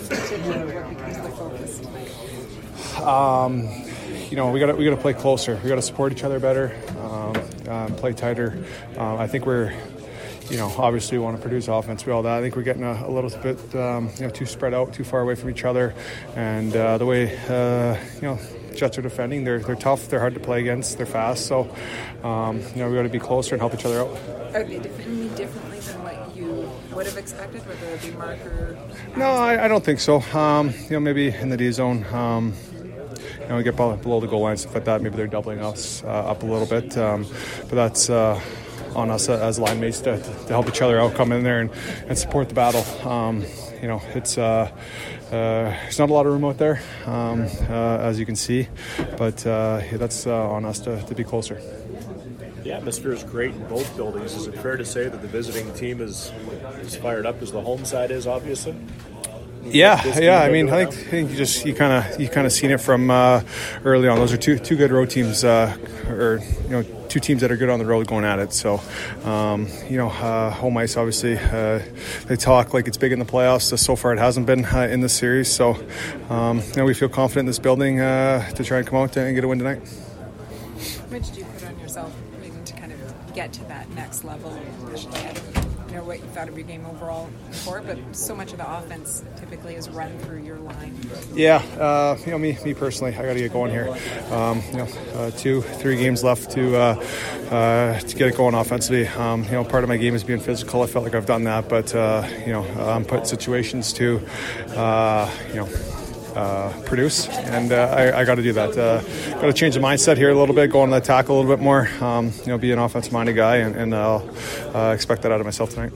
particular, what becomes the focus tonight? We got to play closer. We got to support each other better, play tighter. I think we're, obviously we want to produce offense. We all that. I think we're getting a little bit, too spread out, too far away from each other, and the way, Jets are defending. They're tough. They're hard to play against. They're fast. So, we got to be closer and help each other out. Are they defending differently than what you would have expected, whether it be marker? No, I don't think so. Maybe in the D zone. We get below the goal line, stuff like that. Maybe they're doubling us up a little bit, but that's on us as line mates to help each other out, come in there and support the battle. It's there's not a lot of room out there, as you can see, but that's on us to be closer. The atmosphere is great in both buildings. Is it fair to say that the visiting team is as fired up as the home side is, obviously? Yeah. I mean, I think you kind of seen it from early on. Those are two good road teams, two teams that are good on the road going at it. So, home ice, obviously, they talk like it's big in the playoffs. So far, it hasn't been in this series. So, we feel confident in this building to try and come out and get a win tonight. How much do you put on yourself to kind of get to that next level, especially what you thought of your game overall before, but so much of the offense typically is run through your line? Yeah, me personally, I got to get going here. 2-3 games left to get it going offensively. Part of my game is being physical. I felt like I've done that, but I'm put in situations to produce, and I got to do that. Got to change the mindset here a little bit, go on the tackle a little bit more, be an offensive-minded guy, and I'll expect that out of myself tonight.